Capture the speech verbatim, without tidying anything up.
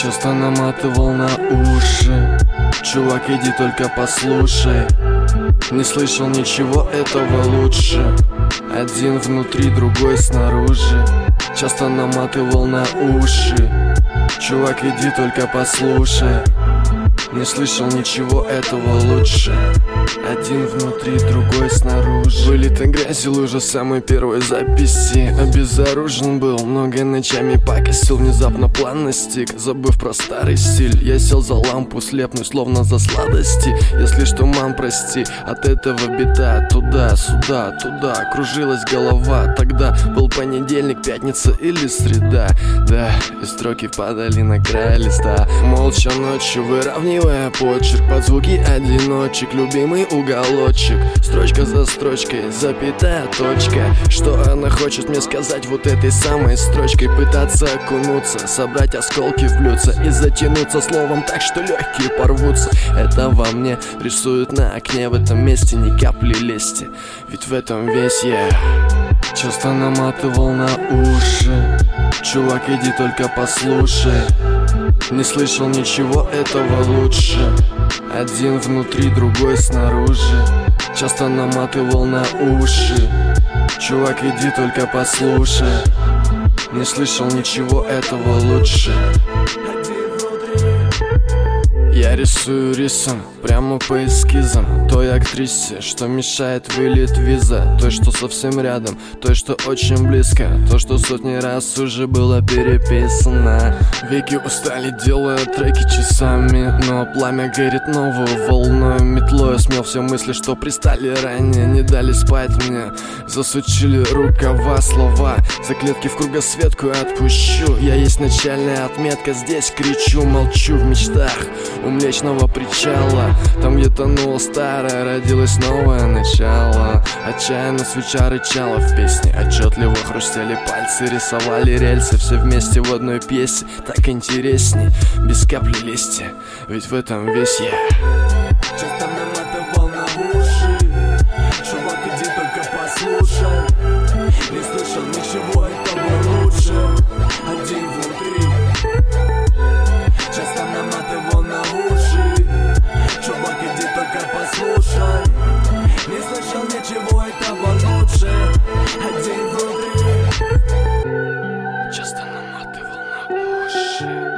Часто наматывал на уши. Чувак, иди только послушай. Не слышал ничего этого лучше. Один внутри, другой снаружи. Часто наматывал на уши. Чувак, иди только послушай. Не слышал ничего этого лучше. Один внутри, другой снаружи. Вылитой грязи лужа самой первой записи. Обезоружен был, много ночами покосил. Внезапно план настиг, забыв про старый стиль. Я сел за лампу, слепнусь словно за сладости. Если что, мам, прости, от этого беда. Туда, сюда, туда, кружилась голова. Тогда был понедельник, пятница или среда. Да, и строки падали на край листа. Молча ночью выравнивая почерк под звуки одиночек. Любимый уголочек, строчка за строчкой, запятая точка. Что она хочет мне сказать вот этой самой строчкой? Пытаться окунуться, собрать осколки в блюдце и затянуться словом так, что легкие порвутся. Это во мне рисуют на окне, в этом месте ни капли лести, ведь в этом весь я. Часто наматывал на уши. Чувак, иди только послушай. Не слышал ничего этого лучше. Один внутри, другой снаружи. Часто наматывал на уши. Чувак, иди только послушай. Не слышал ничего этого лучше. Я рисую рисом, прямо по эскизам той актрисе, что мешает вылет виза. Той, что совсем рядом, той, что очень близко. То, что сотни раз уже было переписано. Веки устали, делая треки часами, но пламя горит новую волной. Метлой смел все мысли, что пристали ранее. Не дали спать мне, засучили рукава. Слова, за клетки в кругосветку отпущу. Я есть начальная отметка, здесь кричу, молчу в мечтах у Млечного причала. Там, где тонуло старое, родилось новое начало. Отчаянно свеча рычала в песне. Отчетливо хрустели пальцы, рисовали рельсы. Все вместе в одной пьесе, так интересней, без капли лести, ведь в этом весь я. Часто наматывал на уши. Чувак, иди только послушай. Не слышал ничего этого лучше. Один внутри. Часто наматывал на уши. Чувак, иди только послушай. Не слышал ничего этого лучше. Один внутри. Часто наматывал на уши.